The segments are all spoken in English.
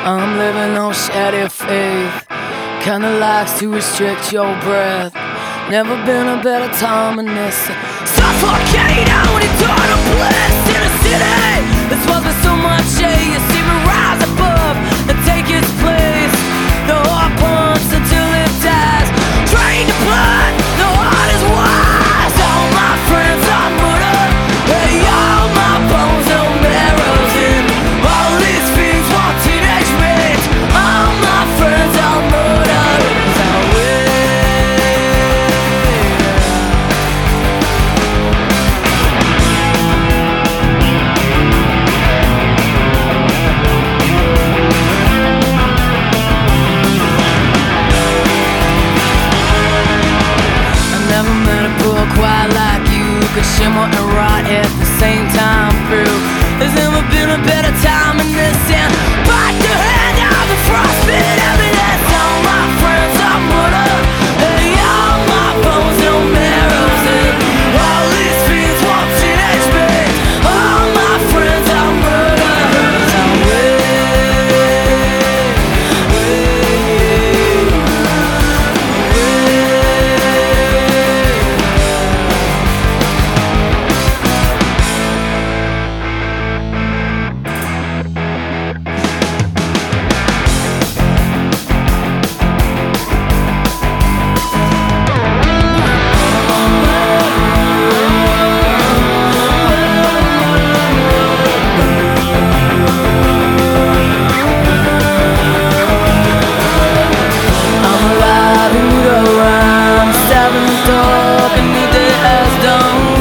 I'm living on shady faith, kinda likes to restrict your breath. Never been a better time than this. Suffocate out eternal bliss in a city that's supposed to be so much shade. You see me rise above and take its place. The heart pumps until it dies. Trained to blood, the heart is wise. All my friends are murdered. Hey, all my bones, no marrows in. All these fiends want teenage mates. All my friends are murdered. Quite like you could shimmer and rot at the same time through. There's never been a better time in this end. Bite the hand out the frostbit evidence. All my friends are murdered. Hey, all my bones, no marrows in. All these fiends want teenage mates. All my friends are murdered.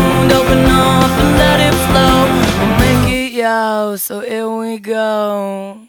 So here we go.